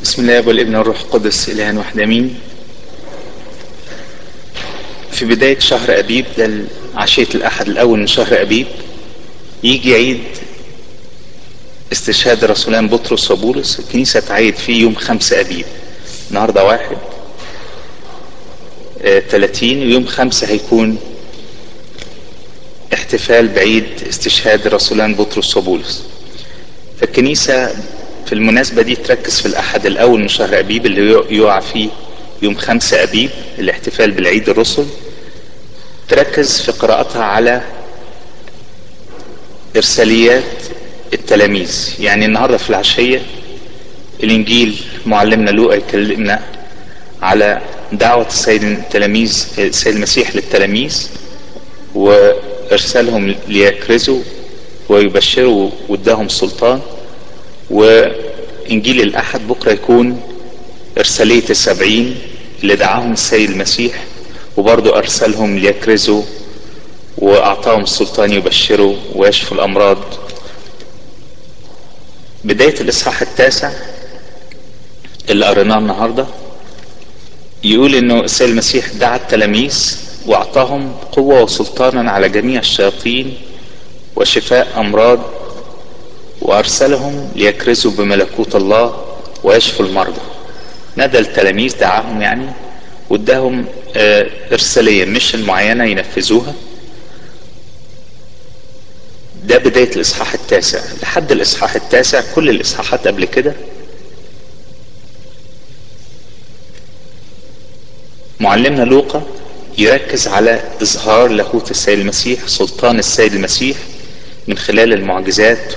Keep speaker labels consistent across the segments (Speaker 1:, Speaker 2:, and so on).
Speaker 1: بسم الله والابن والروح القدس إله واحد امين. في بداية شهر ابيب، ده عشية الاحد الاول من شهر ابيب، يجي عيد استشهاد الرسولان بطرس وبولس. الكنيسة تعيد فيه يوم 5 ابيب. النهاردة 31، ويوم 5 هيكون احتفال بعيد استشهاد الرسولان بطرس وبولس. فالكنيسة في المناسبة دي تركز في الاحد الاول من شهر ابيب اللي يقع فيه يوم 5 ابيب، الاحتفال بالعيد الرسل. تركز في قراءتها على ارساليات التلاميذ. يعني النهاردة في العشية الانجيل معلمنا لوقا يكلمنا على دعوة السيد المسيح للتلاميذ وارسالهم ليكرزوا ويبشروا واداهم سلطان. وانجيل الاحد بكرة يكون ارسالية 70 اللي دعاهم السيد المسيح وبرضو ارسلهم ليكرزوا واعطاهم السلطان يبشروا ويشفوا الامراض. بداية الاصحاح 9 اللي قريناه النهاردة يقول انه السيد المسيح دعا التلاميذ واعطاهم قوة وسلطانا على جميع الشياطين وشفاء امراض، وارسلهم ليكرزوا بملكوت الله ويشفوا المرضى. نادى التلاميذ، دعاهم يعني، واداهم ارسالية ميشن معينة ينفذوها. ده بداية الاصحاح 9 لحد الاصحاح 9. كل الاصحاحات قبل كده معلمنا لوقا يركز على اظهار لاهوت السيد المسيح، سلطان السيد المسيح من خلال المعجزات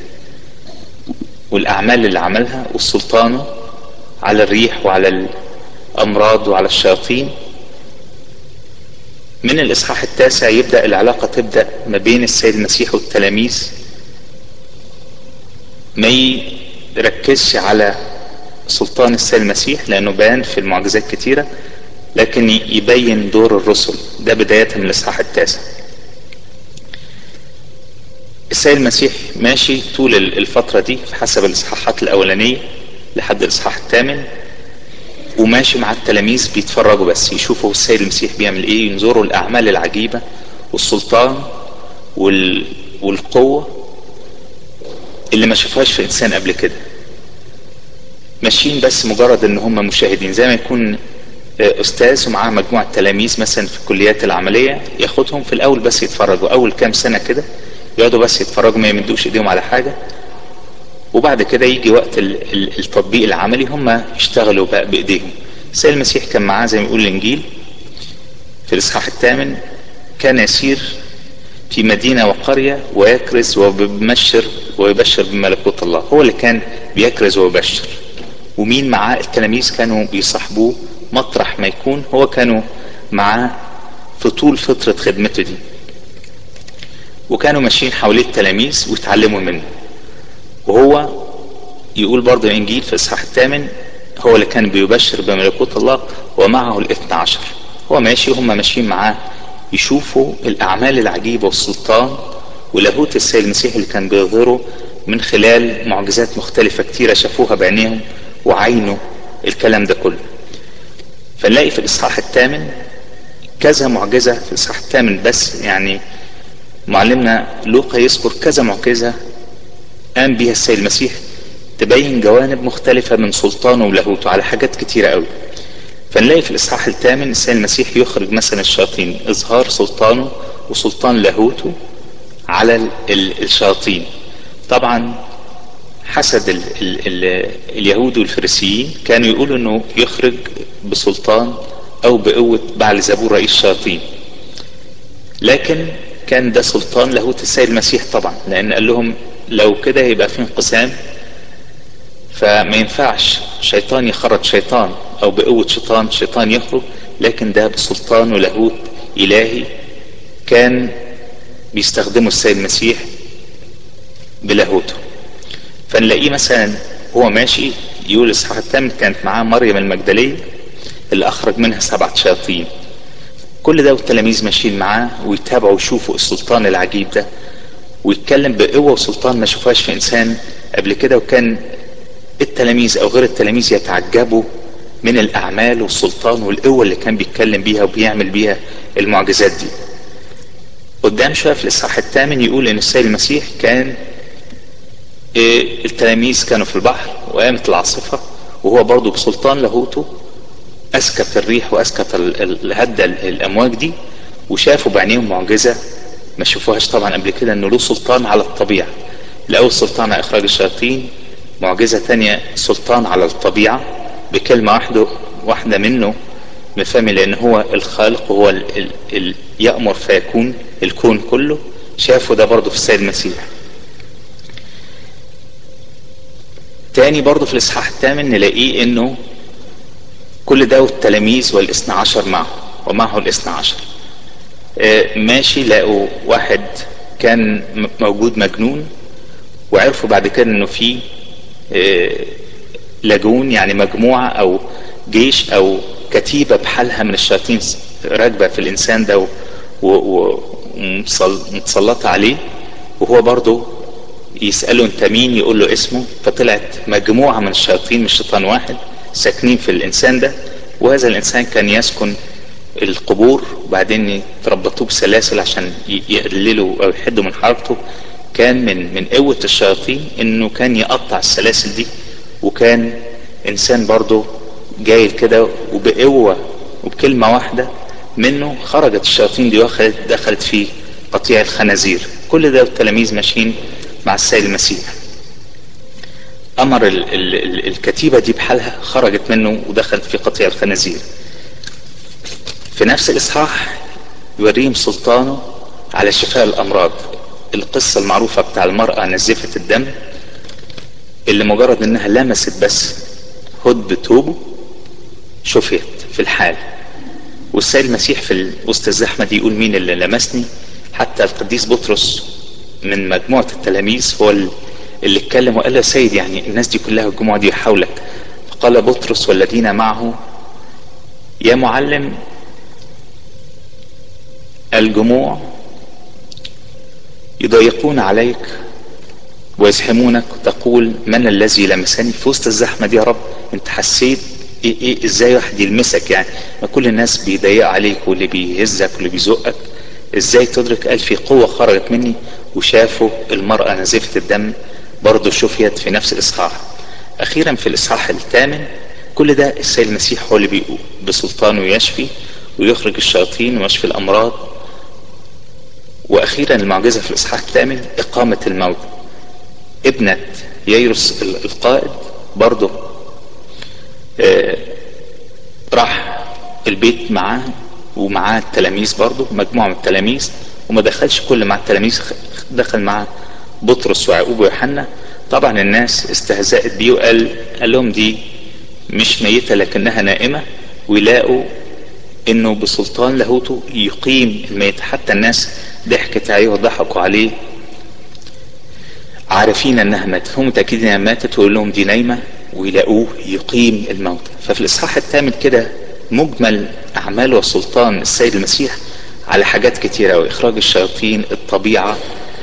Speaker 1: والاعمال اللي عملها، والسلطان على الريح وعلى الامراض وعلى الشياطين. من الاصحاح 9 يبدأ العلاقة تبدأ ما بين السيد المسيح والتلاميذ. ما يركزش على سلطان السيد المسيح لانه بان في المعجزات كتيرة، لكن يبين دور الرسل. ده بداية من الاصحاح 9. السيد المسيح ماشي طول الفترة دي حسب الاصحاحات الاولانية لحد الاصحاح 8، وماشي مع التلاميذ بيتفرجوا بس يشوفوا السيد المسيح بيعمل ايه، ينظروا الاعمال العجيبة والسلطان والقوة اللي ما شافهاش في انسان قبل كده. ماشيين بس مجرد ان هم مشاهدين، زي ما يكون استاذ ومعاه مجموعة تلاميذ مثلا في الكليات العملية، ياخدهم في الاول بس يتفرجوا اول كام سنة كده، يقعدوا بس يتفرجوا ما يمدوش ايديهم على حاجة، وبعد كده يجي وقت التطبيق العملي هم يشتغلوا بقى بايديهم. السيد المسيح كان معاه زي ما يقول الانجيل في الاصحاح 8، كان يسير في مدينة وقرية ويكرز ويبشر بملكوت الله. هو اللي كان بيكرز ويبشر، ومين معاه؟ التلاميذ كانوا بيصاحبوه مطرح ما يكون، هو كانوا معاه في طول فترة خدمته دي، وكانوا ماشيين حواليه التلاميذ ويتعلموا منه. وهو يقول برضو الانجيل في الاصحاح 8 هو اللي كان بيبشر بملكوت الله ومعه ال12. هو ماشي وهم ماشيين معاه يشوفوا الاعمال العجيبة والسلطان ولاهوت السيد المسيح اللي كان بيظهره من خلال معجزات مختلفة كتيرة شافوها بعينيهم وعينوا الكلام ده كله. فنلاقي في الاصحاح 8 كذا معجزة في الاصحاح 8 بس، يعني معلمنا لوقا يذكر كذا معجزة قام بيها السيد المسيح تبين جوانب مختلفة من سلطانه ولاهوته على حاجات كتيرة قوي. فنلاقي في الاصحاح 8 السيد المسيح يخرج مثلا الشياطين، اظهار سلطانه وسلطان لاهوته على الشياطين. طبعا حسد اليهود والفريسيين كانوا يقولوا انه يخرج بسلطان او بقوة بعلزبور رئيس الشياطين، لكن كان ده سلطان لاهوت السيد المسيح طبعا، لان قال لهم لو كده يبقى في انقسام، فما ينفعش شيطان يخرج شيطان او بقوة شيطان يخرج، لكن ده بسلطان ولاهوت الهي كان بيستخدمه السيد المسيح بلاهوته. فنلاقيه مثلا هو ماشي يقول اصحاح 8 كانت معاه مريم المجدلية اللي اخرج منها 7 شياطين. كل ده والتلاميذ ماشيين معاه ويتابعوا ويشوفوا السلطان العجيب ده، ويتكلم بقوة وسلطان ما شوفهاش في انسان قبل كده. وكان التلاميذ او غير التلاميذ يتعجبوا من الاعمال والسلطان والقوة اللي كان بيتكلم بيها وبيعمل بيها المعجزات دي. قدام شوية في الاصحاح الثامن يقول ان السيد المسيح كان التلاميذ كانوا في البحر وقامت العاصفة وهو برضو بسلطان لاهوته اسكت الريح واسكت هدى الامواج دي، وشافوا بعينيهم معجزة ما شافوهاش طبعا قبل كده، انه له سلطان على الطبيعة. الاول سلطان على اخراج الشياطين، معجزة تانية سلطان على الطبيعة بكلمة واحدة منه من فمه، لان هو الخالق وهو يأمر فيكون الكون كله. شافوا ده برضو في السيد المسيح. تاني برضو في الاصحاح الثامن نلاقيه انه كل ده والتلاميذ والاثنى عشر معه ومعه الاثنى عشر ماشي، لقوا واحد كان موجود مجنون، وعرفوا بعد كده انه في لاجون يعني مجموعة او جيش او كتيبة بحالها من الشياطين راكبة في الانسان ده ومتسلطة عليه، وهو برضو يسأله انت مين، يقول له اسمه. فطلعت مجموعة من الشياطين مش شيطان واحد ساكنين في الانسان ده. وهذا الانسان كان يسكن القبور، وبعدين تربطوه بسلاسل عشان يقللوا او يحدوا من حركته. كان من قوة الشياطين انه كان يقطع السلاسل دي، وكان انسان برضه جايل كده وبقوة وبكلمة واحدة منه خرجت الشياطين دي دخلت في قطيع الخنازير. كل ده التلاميذ ماشيين مع السيد المسيح. امر الكتيبة دي بحالها خرجت منه ودخلت في قطيع الخنازير. في نفس الاصحاح يوريهم سلطانه على شفاء الامراض. القصة المعروفة بتاع المرأة نزفة الدم اللي مجرد انها لمست بس هد توبه شفيت في الحال. والسيد المسيح في وسط الزحمة دي يقول مين اللي لمسني. حتى القديس بطرس من مجموعة التلاميذ هو اللي اتكلم وقال له سيد يعني الناس دي كلها الجموع دي حولك. فقال بطرس والذين معه يا معلم الجموع يضيقون عليك ويزحمونك وتقول من الذي لمسني. في وسط الزحمة دي يا رب انت حسيت إيه ازاي واحد يلمسك؟ يعني ما كل الناس بيضيق عليك واللي بيهزك واللي بيزقك، ازاي تدرك؟ قال في قوة خرجت مني. وشافوا المرأة نزفة الدم برضو شفيت في نفس الاصحاح. اخيرا في الاصحاح الثامن كل ده السيد المسيح هو اللي بيقول بسلطانه يشفي ويخرج الشياطين ويشفي الامراض. واخيرا المعجزة في الاصحاح الثامن اقامة الموت. ابنة ييروس القائد برضه راح البيت معاه ومعاه التلاميذ برضه مجموعة من التلاميذ، وما دخلش كل مع التلاميذ، دخل معاه بطرس ويعقوب ويوحنا. طبعا الناس استهزأت بيه وقال لهم دي مش ميتة لكنها نائمة، ويلاقوا انه بسلطان لاهوته يقيم الميت. حتى الناس ضحكت عليه وضحكوا عليه عارفين انها ماتت، هم متأكدين انها ماتت، ويقول لهم دي نايمة، ويلاقوه يقيم الموت. ففي الاصحاح الثامن كده مجمل اعمال وسلطان السيد المسيح على حاجات كتيرة، واخراج الشياطين، الطبيعة،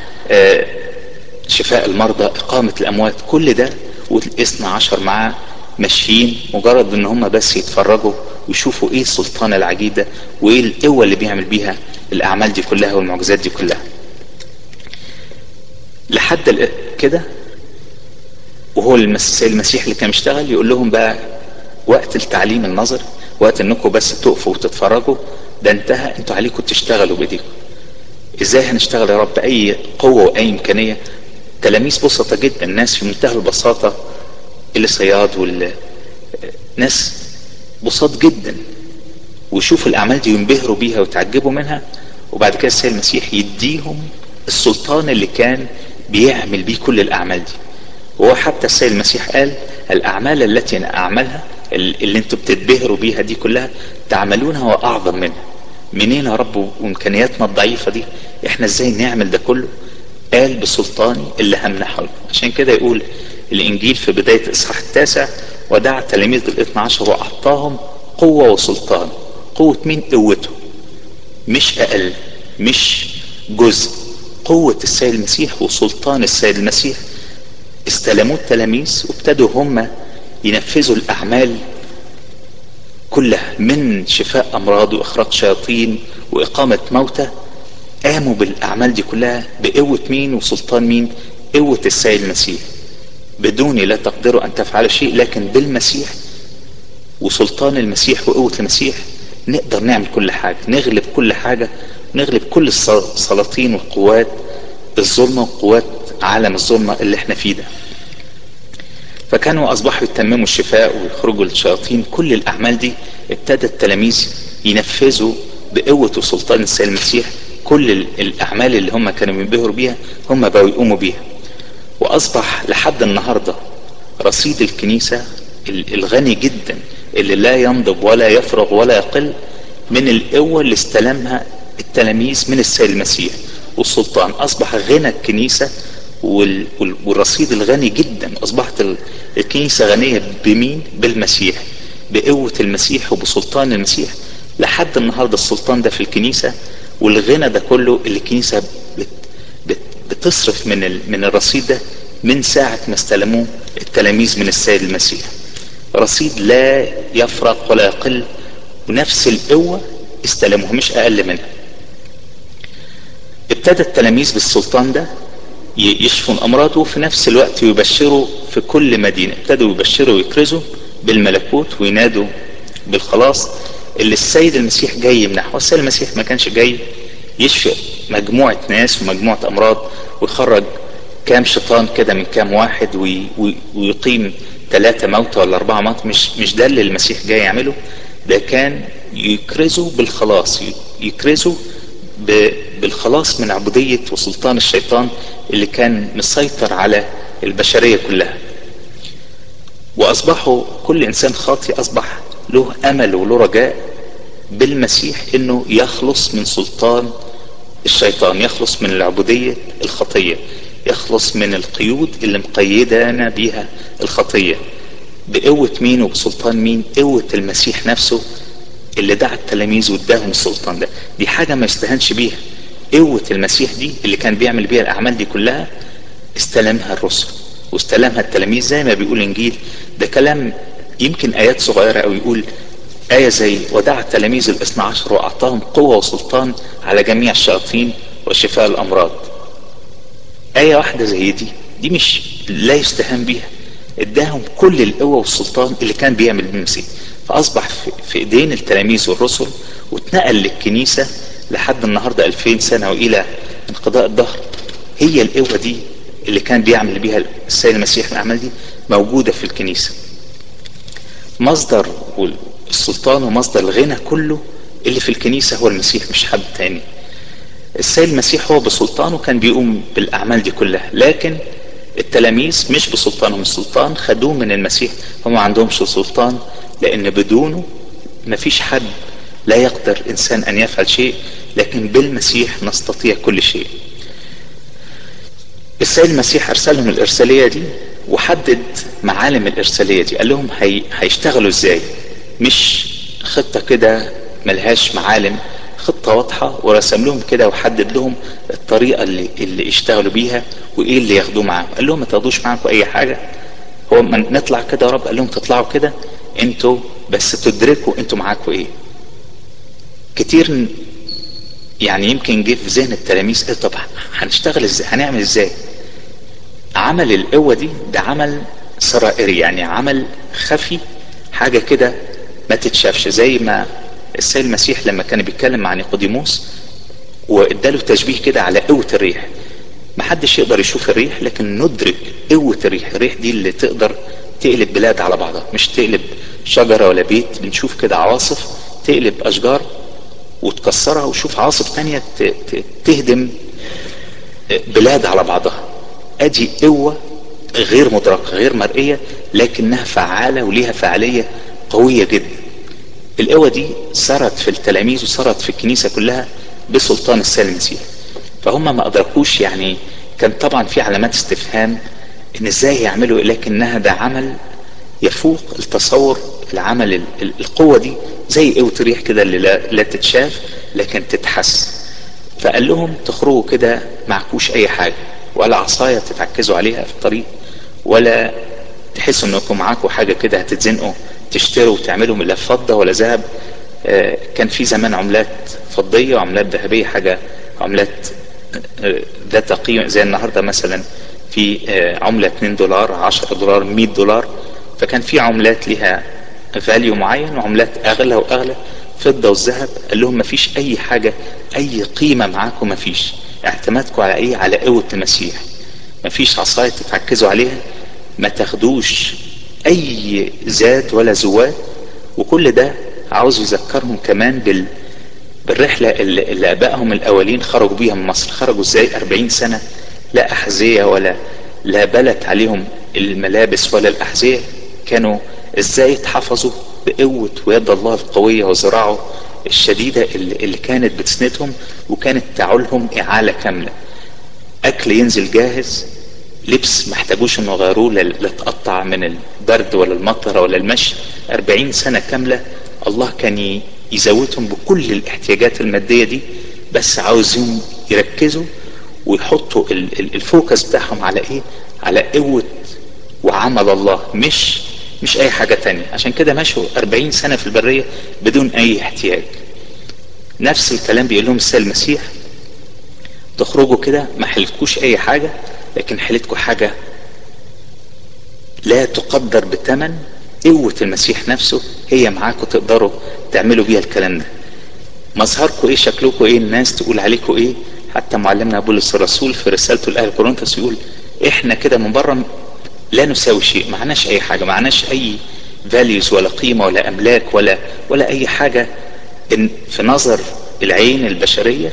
Speaker 1: شفاء المرضى، اقامة الاموات، كل ده والاثنى عشر معاه ماشيين مجرد ان هم بس يتفرجوا ويشوفوا ايه السلطان العجيب ده وايه القوة اللي بيعمل بيها الاعمال دي كلها والمعجزات دي كلها. لحد كده وهو المسيح اللي كان يشتغل يقول لهم بقى وقت التعليم النظري، وقت انكم بس تقفوا وتتفرجوا ده انتهى، انتوا عليكم تشتغلوا بايديكم. ازاي هنشتغل يا رب؟ اي قوة واي امكانية. تلاميذ بسطة جدا، ناس في منتهى البساطة، الصياد والناس بساط جدا، ويشوفوا الاعمال دي وينبهروا بيها ويتعجبوا منها. وبعد كده السيد المسيح يديهم السلطان اللي كان بيعمل بيه كل الاعمال دي. وهو حتى السيد المسيح قال الاعمال التي انا اعملها اللي انتوا بتتبهروا بيها دي كلها تعملونها واعظم منها. منين يا رب وامكانياتنا الضعيفة دي احنا ازاي نعمل ده كله؟ قال بسلطاني اللي همنحه لكم. عشان كده يقول الانجيل في بداية الاصحاح التاسع ودعا التلاميذ الاثنى عشر واعطاهم قوة وسلطان. قوة مين؟ قوته، مش اقل، مش جزء. قوة السيد المسيح وسلطان السيد المسيح استلموه التلاميذ وابتدوا هم ينفذوا الاعمال كلها، من شفاء امراض واخراج شياطين واقامة موتى. قاموا بالاعمال دي كلها بقوة مين وسلطان مين؟ قوة السيد المسيح. بدوني لا تقدروا ان تفعلوا شيء، لكن بالمسيح وسلطان المسيح وقوة المسيح نقدر نعمل كل حاجة، نغلب كل حاجة، نغلب كل السلاطين والقوات الظلمة وقوات عالم الظلمة اللي احنا فيه ده. فكانوا اصبحوا يتمموا الشفاء ويخرجوا الشياطين. كل الاعمال دي ابتدى التلاميذ ينفذوا بقوة وسلطان السيد المسيح. كل الاعمال اللي هم كانوا بينبهروا بيها هم بقوا يقوموا بيها. واصبح لحد النهاردة رصيد الكنيسة الغني جدا اللي لا ينضب ولا يفرغ ولا يقل من القوة اللي استلمها التلاميذ من السيد المسيح والسلطان. اصبح غنى الكنيسة والرصيد الغني جدا. اصبحت الكنيسة غنية بمين؟ بالمسيح، بقوة المسيح وبسلطان المسيح. لحد النهاردة السلطان ده في الكنيسة، والغنى ده كله اللي الكنيسة بتصرف من الرصيد ده من ساعة ما استلموه التلاميذ من السيد المسيح. رصيد لا يفرق ولا يقل، ونفس القوة استلموها مش اقل منها. ابتدى التلاميذ بالسلطان ده يشفوا الامراض، وفي نفس الوقت يبشروا في كل مدينة. ابتدوا يبشروا ويكرزوا بالملكوت وينادوا بالخلاص اللي السيد المسيح جاي يمنحه. والسيد المسيح ما كانش جاي يشفي مجموعة ناس ومجموعة امراض ويخرج كام شيطان كده من كام واحد ويقيم 3 موتى ولا 4 موتى. مش ده اللي المسيح جاي يعمله. ده كان يكرزوا بالخلاص، يكرزوا بالخلاص من عبودية وسلطان الشيطان اللي كان مسيطر على البشرية كلها. واصبحوا كل انسان خاطئ اصبح له امل وله رجاء بالمسيح انه يخلص من سلطان الشيطان، يخلص من العبودية الخطية، يخلص من القيود اللي مقيدانا بيها الخطية. بقوة مين وبسلطان مين؟ قوة المسيح نفسه اللي دعا التلاميذ واداهم السلطان ده. دي حاجة ما يستهانش بيها. قوة المسيح دي اللي كان بيعمل بيها الاعمال دي كلها استلمها الرسل واستلمها التلاميذ. زي ما بيقول انجيل ده كلام يمكن ايات صغيرة او يقول آية زي ودعا التلاميذ 12 واعطاهم قوة وسلطان على جميع الشياطين وشفاء الامراض. آية واحدة زي دي مش لا يستهان بيها. اداهم كل القوة والسلطان اللي كان بيعمل بيه المسيح. فاصبح في ايدين التلاميذ والرسل، واتنقل للكنيسة لحد النهاردة 2000 سنة والى انقضاء الدهر. هي القوة دي اللي كان بيعمل بيها السيد المسيح الاعمال دي موجودة في الكنيسة. مصدر السلطان ومصدر الغنى كله اللي في الكنيسة هو المسيح، مش حد تاني. السيد المسيح هو بسلطانه كان بيقوم بالاعمال دي كلها، لكن التلاميذ مش بسلطانهم السلطان، خدوه من المسيح. هم ما عندهمش سلطان، لان بدونه مفيش حد، لا يقدر انسان ان يفعل شيء، لكن بالمسيح نستطيع كل شيء. السيد المسيح ارسلهم الارسالية دي وحدد معالم الارسالية دي. قال لهم هيشتغلوا ازاي، مش خطة كده ملهاش معالم، خطة واضحة، ورسم لهم كده وحدد لهم الطريقة اللي يشتغلوا بيها وايه اللي ياخدوه معاهم. قال لهم ما تاخدوش معاكم اي حاجة. هو ما نطلع كده يا رب؟ قال لهم تطلعوا كده انتوا بس تدركوا انتوا معاكم ايه. كتير يعني يمكن جه في ذهن التلاميذ ايه، طب هنشتغل ازاي، هنعمل ازاي؟ عمل القوة دي ده عمل سرائري، يعني عمل خفي، حاجة كده ما تتشافش. زي ما السيد المسيح لما كان بيتكلم مع نيقوديموس واداله تشبيه كده على قوة الريح. محدش يقدر يشوف الريح، لكن ندرك قوة الريح. الريح دي اللي تقدر تقلب بلاد على بعضها، مش تقلب شجرة ولا بيت. بنشوف كده عواصف تقلب اشجار وتكسرها، وشوف عواصف تانية تهدم بلاد على بعضها. ادي قوة غير مدركة غير مرئية، لكنها فعالة وليها فعالية قوية جدا. القوة دي سرت في التلاميذ وسرت في الكنيسة كلها بسلطان السيد المسيح. فهم ما ادركوش، يعني كان طبعا في علامات استفهام ان ازاي يعملوا، لكنها ده عمل يفوق التصور. العمل القوة دي زي قوة الريح كده اللي لا تتشاف لكن تتحس. فقال لهم تخرجوا كده معكوش اي حاجة ولا عصاية تتعكزوا عليها في الطريق، ولا تحسوا انكم معاكم حاجة كده هتتزنقوا تشتروا وتعملوا من لا فضة ولا ذهب. كان في زمان عملات فضية وعملات ذهبية، حاجة عملات ذات قيمة، زي النهاردة مثلا في عملة 2 دولار 10 دولار 100 دولار. فكان في عملات لها فاليو معين وعملات اغلى واغلى. فضة والذهب قال لهم مفيش اي حاجة اي قيمة معاكم، مفيش. اعتمادكم على ايه؟ على قوة المسيح. مفيش عصاية تتعكزوا عليها، ما تاخدوش اي زاد ولا زواد. وكل ده عاوز يذكرهم كمان بالرحلة اللي ابائهم الاولين خرجوا بيها من مصر. خرجوا ازاي 40 سنة لا احذية ولا لا بلت عليهم الملابس ولا الاحذية. كانوا ازاي اتحفظوا بقوة ويد الله القوية وذراعه الشديدة اللي كانت بتسندهم وكانت تعولهم اعالة كاملة. اكل ينزل جاهز، لبس محتاجوش انه يغيروه لا تقطع من البرد ولا المطر ولا المشي. 40 سنة كاملة الله كان يزودهم بكل الاحتياجات المادية دي، بس عاوزهم يركزوا ويحطوا الفوكس بتاعهم على ايه؟ على قوة وعمل الله، مش اي حاجة تانية. عشان كده مشوا 40 سنة في البرية بدون اي احتياج. نفس الكلام بيقول لهم السيد المسيح، تخرجوا كده ما حلتكوش اي حاجة، لكن حلتكوا حاجة لا تقدر بثمن. قوة المسيح نفسه هي معاكم، تقدروا تعملوا بيها الكلام ده. مظهركم ايه؟ شكلكم ايه؟ الناس تقول عليكم ايه؟ حتى معلمنا بولس الرسول في رسالته لأهل كورنثوس يقول احنا كده من بره لا نساوي شيء، معناش اي حاجة، معناش اي فاليوز ولا قيمة ولا املاك ولا اي حاجة إن في نظر العين البشرية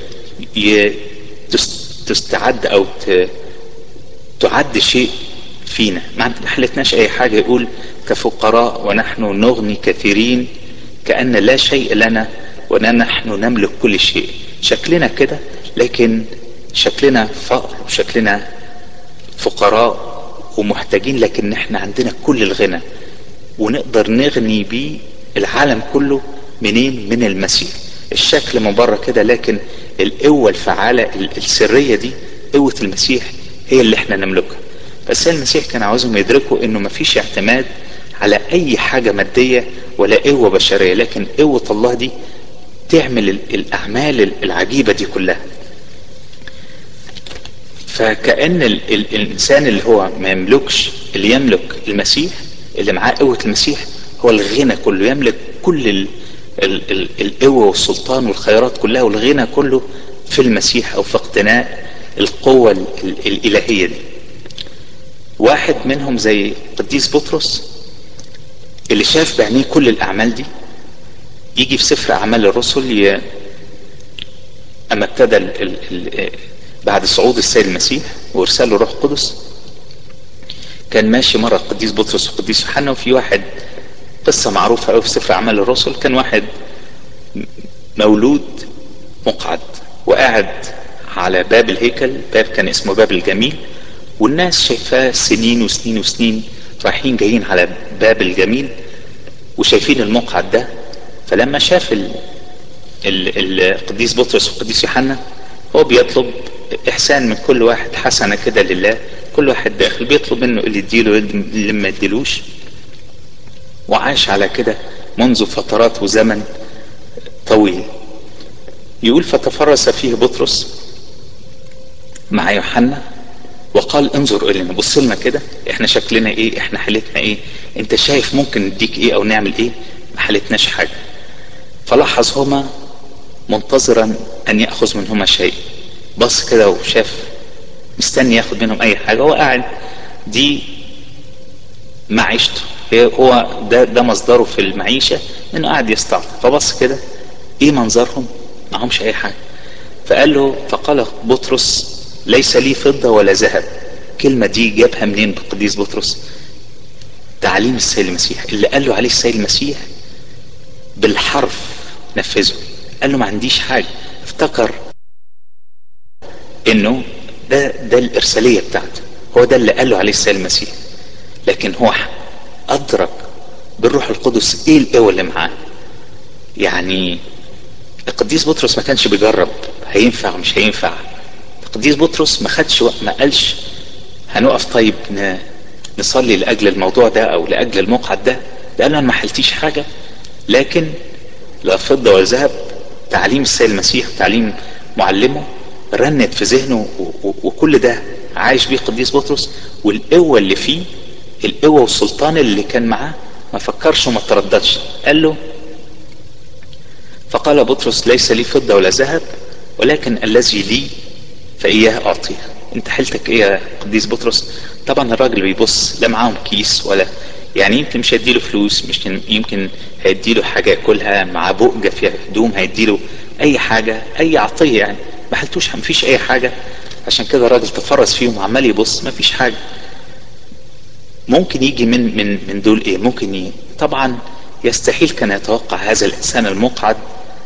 Speaker 1: تستعد او تعد شيء فينا. ما حلتناش اي حاجة. يقول كفقراء ونحن نغني كثيرين، كأن لا شيء لنا ونحن نملك كل شيء. شكلنا كده، لكن شكلنا فقر وشكلنا فقراء ومحتاجين، لكن احنا عندنا كل الغنى ونقدر نغني بيه العالم كله. منين؟ من المسيح. الشكل من بره كده، لكن القوة الفعالة السرية دي قوة المسيح هي اللي احنا نملكها. بس المسيح كان عاوزهم يدركوا انه مفيش اعتماد على اي حاجة مادية ولا قوة بشرية، لكن قوة الله دي تعمل الاعمال العجيبة دي كلها. فكأن الانسان اللي هو ما يملكش، اللي يملك المسيح، اللي معاه قوة المسيح، هو الغنى كله. يملك كل القوة والسلطان والخيرات كلها والغنى كله في المسيح، او في اقتناء القوة الالهية دي. واحد منهم زي قديس بطرس اللي شاف بعينيه كل الاعمال دي. يجي في سفر اعمال الرسل اما ابتدى بعد صعود السيد المسيح وارسال له روح قدس، كان ماشي مرة القديس بطرس والقديس يوحنا، وفي واحد قصة معروفة قوي في سفر اعمال الرسل. كان واحد مولود مقعد وقاعد على باب الهيكل، باب كان اسمه باب الجميل، والناس شايفاه سنين وسنين وسنين رايحين جايين على باب الجميل وشايفين المقعد ده. فلما شاف القديس بطرس والقديس يوحنا، هو بيطلب احسان من كل واحد، حسنة كده لله. كل واحد داخل بيطلب منه اللي يديله اللي ما يديلوش. وعاش على كده منذ فترات وزمن طويل. يقول فتفرس فيه بطرس مع يوحنا وقال انظر الينا، بص لنا كده، احنا شكلنا ايه؟ احنا حالتنا ايه؟ انت شايف ممكن نديك ايه او نعمل ايه؟ ما حالتناش حاجة. فلاحظ هما منتظرا ان يأخذ منهما شيء. بص كده وشاف مستني ياخد منهم اي حاجة. هو قاعد دي معيشته، هو ده مصدره في المعيشة، انه قاعد يستعطف. فبص كده ايه منظرهم؟ معهمش اي حاجة. فقال بطرس ليس لي فضة ولا ذهب. كلمة دي جابها منين بقديس بطرس؟ تعليم السيد المسيح اللي قال له عليه السيد المسيح بالحرف نفذه. قال له ما عنديش حاجة. افتكر انه ده الارسالية بتاعته، هو ده اللي قال له عليه السيد المسيح. لكن هو ادرك بالروح القدس ايه القوة اللي معاه. يعني القديس بطرس ما كانش بيجرب هينفع مش هينفع. القديس بطرس ما قالش هنقف طيب نصلي لاجل الموضوع ده او لاجل المقعد ده. ده قال له انا ما حلتيش حاجة، لكن لا فضة ولا ذهب، تعليم السيد المسيح وتعليم معلمه رنت في ذهنه، وكل ده عايش بيه قديس بطرس. والقوة اللي فيه، القوة والسلطان اللي كان معاه، ما فكرش وما ترددش. قال له: فقال بطرس: ليس لي فضة ولا ذهب، ولكن الذي لي فإياه أعطيه. انت حيلتك ايه يا قديس بطرس؟ طبعا الراجل بيبص، لا معاهم كيس ولا، يعني يمكن مش هيديله فلوس، مش يمكن هيديله حاجة ياكلها، مع بؤجة فيها هدوم هيديله اي حاجة، اي عطية يعني. ما حلتوش، مفيش اي حاجة. عشان كده الراجل تفرس فيهم وعمال يبص، مفيش حاجة. ممكن يجي من دول ايه؟ ممكن طبعا يستحيل كان يتوقع هذا الانسان المقعد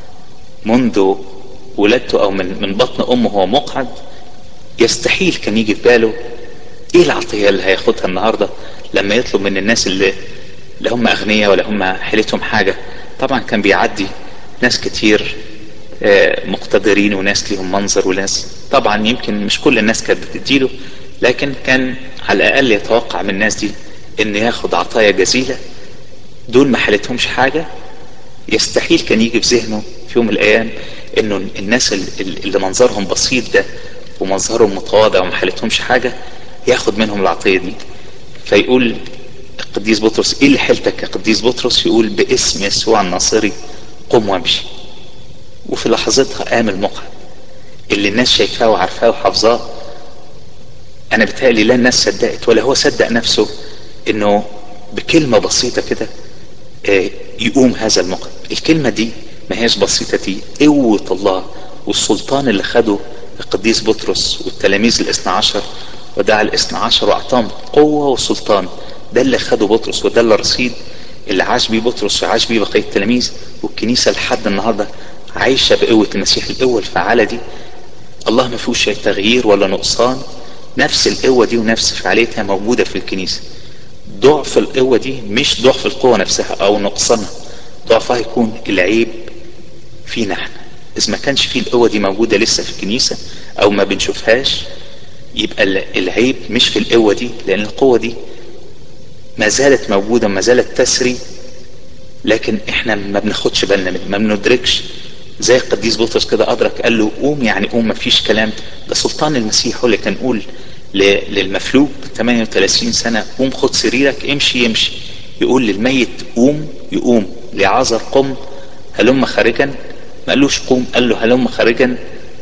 Speaker 1: منذ ولادته، او من بطن امه هو مقعد. يستحيل كان يجي في باله ايه العطية اللي هياخدها النهاردة لما يطلب من الناس اللي هم اغنياء ولا هم حيلتهم حاجة. طبعا كان بيعدي ناس كتير مقتدرين، وناس ليهم منظر، وناس طبعا يمكن مش كل الناس كانت بتديله، لكن كان على الاقل يتوقع من الناس دي ان ياخد عطايا جزيلة. دول ما حالتهمش حاجة. يستحيل كان يجي في ذهنه في يوم من الايام انه الناس اللي منظرهم بسيط ده ومظهرهم متواضع وما حالتهمش حاجة ياخد منهم العطية دي. فيقول القديس بطرس: ايه اللي حيلتك يا قديس بطرس؟ يقول: باسم يسوع الناصري قم وامشي. وفي لحظتها قام المقعد اللي الناس شايفاه وعارفاه وحافظاه. انا بتهيألي لا الناس صدقت ولا هو صدق نفسه انه بكلمة بسيطة كده يقوم هذا المقعد. الكلمة دي ما هيش بسيطة، دي قوة الله والسلطان اللي خده القديس بطرس والتلاميذ الاثنى عشر، ودعا الاثنى عشر واعطاهم قوة وسلطان. ده اللي خده بطرس، وده اللي رصيد اللي عاش بيه بطرس وعاش بيه بقية التلاميذ. والكنيسة لحد النهاردة عايشة بقوة المسيح، القوة الفعالة دي. الله ما فيهوش شيء تغيير ولا نقصان، نفس القوة دي ونفس فعاليتها موجودة في الكنيسة. ضعف القوة دي مش ضعف القوة نفسها او نقصانها، ضعفها يكون العيب فينا احنا. اذا ما كانش فيه القوة دي موجودة لسه في الكنيسة او ما بنشوفهاش، يبقى العيب مش في القوة دي، لان القوة دي ما زالت موجودة، ما زالت تسري، لكن احنا ما بناخدش بالنا منه، ما بندركش. زي القديس بطرس كده ادرك، قال له: قوم. يعني قوم، ما فيش كلام. ده سلطان المسيح هو اللي كان يقول للمفلوج 38 سنة: قوم خد سريرك امشي، يمشي. يقول للميت قوم، يقوم. لعازر: قم هلم خارجا. ما قالوش قوم، قال له هلم خارجا.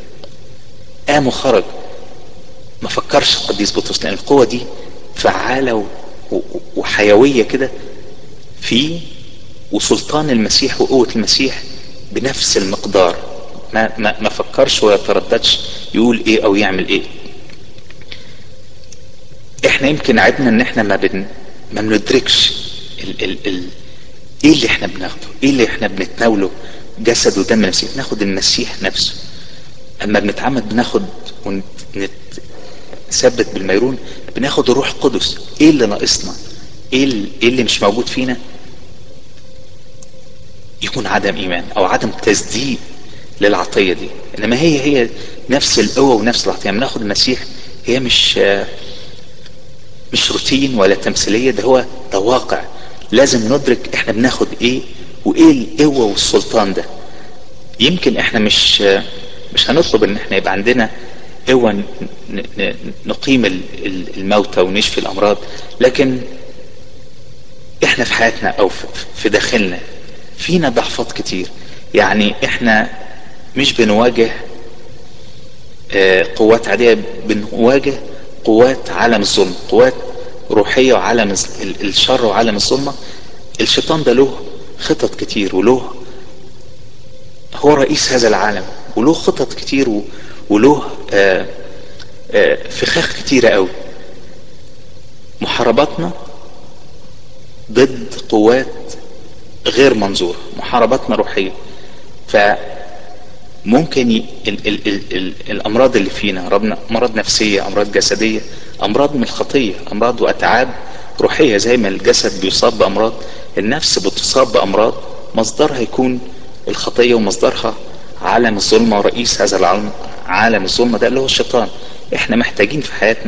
Speaker 1: قام وخرج. ما فكرش القديس بطرس، لان القوة دي فعالة وحيوية كده فيه، وسلطان المسيح وقوة المسيح بنفس المقدار. ما فكرش ولا ترددش يقول ايه او يعمل ايه. احنا يمكن عيبنا ان احنا ما بندركش ايه اللي احنا بناخده، ايه اللي احنا بنتناوله. جسد ودم المسيح، ناخد المسيح نفسه. اما بنتعمد بناخد ونثبت بالميرون، بناخد الروح القدس. ايه اللي ناقصنا؟ ايه اللي مش موجود فينا؟ يكون عدم ايمان او عدم تصديق للعطية دي. انما هي نفس القوة ونفس العطية. بناخد المسيح، هي مش روتين ولا تمثيلية، ده واقع. لازم ندرك احنا بناخد ايه، وايه القوة والسلطان ده. يمكن احنا مش هنطلب ان احنا يبقى عندنا قوة نقيم الموتى ونشفي الامراض، لكن احنا في حياتنا او في داخلنا فينا ضعفات كتير. يعني احنا مش بنواجه قوات عادية، بنواجه قوات عالم الظلم، قوات روحية وعالم الشر وعالم الظلمة. الشيطان ده له خطط كتير، هو رئيس هذا العالم، وله خطط كتير وله فخاخ كتيرة قوي. محارباتنا ضد قوات غير منظورة، محارباتنا روحية. فممكن الامراض اللي فينا امراض نفسية، امراض جسدية، امراض من الخطية، امراض واتعاب روحية. زي ما الجسد بيصاب بامراض، النفس بتصاب بامراض مصدرها يكون الخطية، ومصدرها عالم الظلمة، ورئيس هذا العالم عالم الظلمة ده اللي هو الشيطان. احنا محتاجين في حياتنا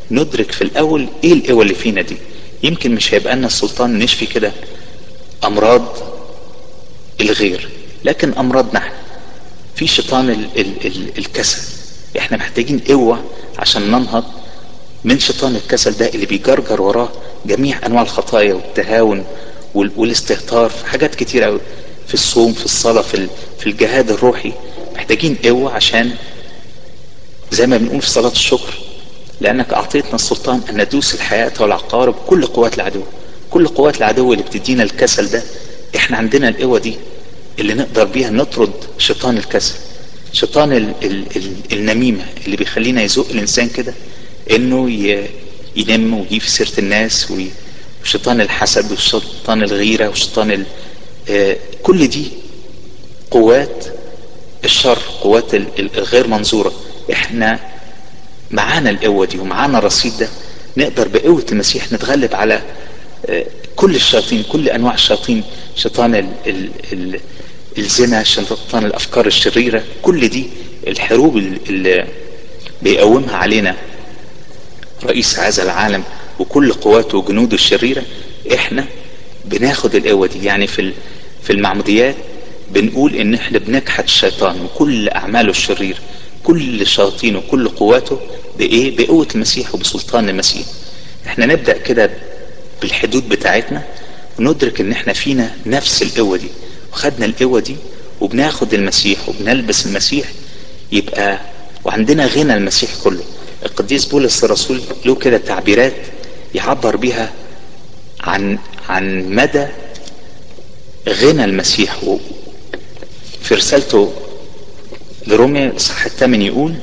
Speaker 1: ندرك في الاول ايه القوة اللي فينا دي. يمكن مش هيبقى لنا السلطان نشفي كده امراض الغير، لكن امراضنا احنا في شيطان الكسل. احنا محتاجين قوة عشان ننهض من شيطان الكسل ده اللي بيجرجر وراه جميع انواع الخطايا والتهاون والاستهتار في حاجات كتير قوي، في الصوم، في الصلاة، في الجهاد الروحي. محتاجين قوة عشان زي ما بنقول في صلاة الشكر: لانك اعطيتنا السلطان ان ندوس الحياة والعقارب كل قوات العدو. كل قوات العدو اللي بتدينا الكسل ده، احنا عندنا القوة دي اللي نقدر بيها نطرد شيطان الكسل، شيطان النميمة اللي بيخلينا يزق الانسان كده انه ينم ويجيب في سيرة الناس، وشيطان الحسد وشيطان الغيرة وشيطان كل دي قوات الشر، قوات الغير منظورة. احنا معانا القوة دي ومعانا الرصيد ده، نقدر بقوة المسيح نتغلب على كل الشياطين، كل انواع الشياطين، شيطان الزنا، شيطان الافكار الشريرة. كل دي الحروب اللي بيقومها علينا رئيس هذا العالم وكل قواته وجنوده الشريرة. احنا بناخد القوة دي. يعني في المعموديات بنقول ان احنا بنكحت الشيطان وكل اعماله الشرير، كل شياطينه وكل قواته بايه؟ بقوة المسيح وبسلطان المسيح. احنا نبدأ كده بالحدود بتاعتنا وندرك ان احنا فينا نفس القوة دي، وخدنا القوة دي وبناخد المسيح وبنلبس المسيح، يبقى وعندنا غنى المسيح كله. القديس بولس الرسول له كده تعبيرات يعبر بها عن مدى غنى المسيح. في رسالته لروميا الإصحاح 8 يقول: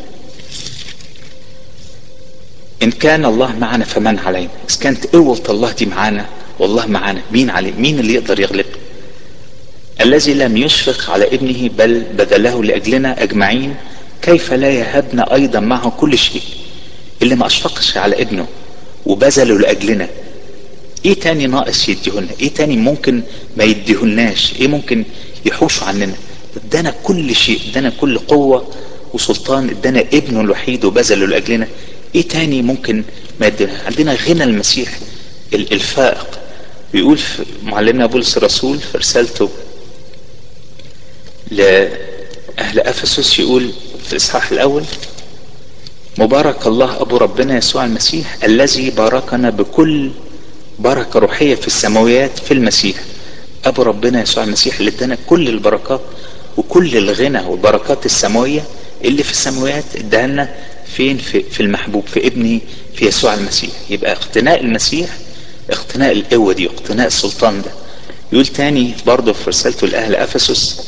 Speaker 1: إن كان الله معنا فمن علينا. إذا كانت قوة الله دي معانا والله معانا، مين عليه؟ مين اللي يقدر يغلب؟ الذي لم يشفق على ابنه بل بذله لأجلنا أجمعين، كيف لا يهبنا أيضا معه كل شيء؟ اللي ما أشفقش على ابنه وبذله لأجلنا، ايه تاني ناقص يديهولنا؟ ايه تاني ممكن ما يديهولناش؟ ايه ممكن يحوش عننا؟ ادانا كل شيء، ادانا كل قوة وسلطان، ادانا ابنه الوحيد وبذله لأجلنا. ايه تاني ممكن ما يدينا؟ عندنا غنى المسيح الفائق. بيقول في معلمنا بولس الرسول في رسالته لأهل أفسس، يقول في الإصحاح الأول: مبارك الله أبو ربنا يسوع المسيح الذي باركنا بكل بركة روحية في السماويات في المسيح. أبو ربنا يسوع المسيح اللي ادانا كل البركات وكل الغنى والبركات السماوية اللي في السماويات، اداها لنا فين؟ في المحبوب، في ابنه، في يسوع المسيح. يبقى اقتناء المسيح اقتناء القوة دي واقتناء السلطان ده. يقول تاني برضه في رسالته لأهل أفسس: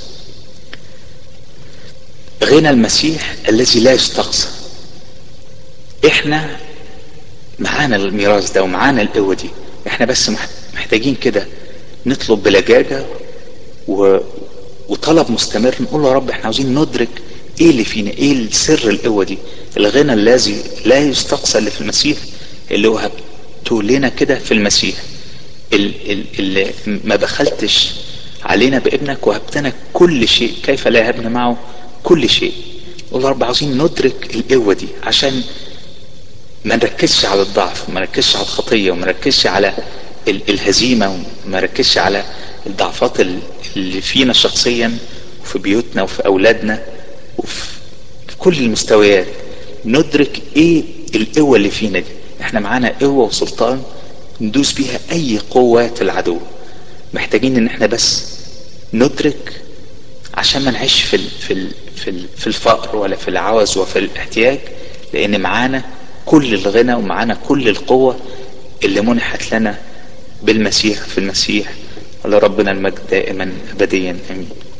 Speaker 1: غنى المسيح الذي لا يستقصى. احنا معانا الميراث ده ومعانا القوة دي، احنا بس محتاجين كده نطلب بلجاجة وطلب مستمر، نقول يا رب احنا عاوزين ندرك ايه اللي فينا، ايه السر القوة دي، الغنى الذي لا يستقصى اللي في المسيح، اللي وهبته لنا كده في المسيح، اللي ما بخلتش علينا بابنك وهبتنا كل شيء، كيف لا يهبنا معه كل شيء. نقول يا رب عاوزين ندرك القوة دي عشان ما نركزش على الضعف، وما نركزش على الخطية، وما نركزش على الهزيمة، وما نركزش على الضعفات اللي فينا شخصيا وفي بيوتنا وفي أولادنا وفي كل المستويات. ندرك ايه القوة اللي فينا دي. احنا معانا قوة وسلطان ندوس بيها اي قوات العدو. محتاجين ان احنا بس ندرك عشان ما نعيش في الفقر ولا في العوز وفي الاحتياج، لان معانا كل الغنى ومعانا كل القوة اللي منحت لنا بالمسيح في المسيح. ولربنا المجد دائما ابديا امين.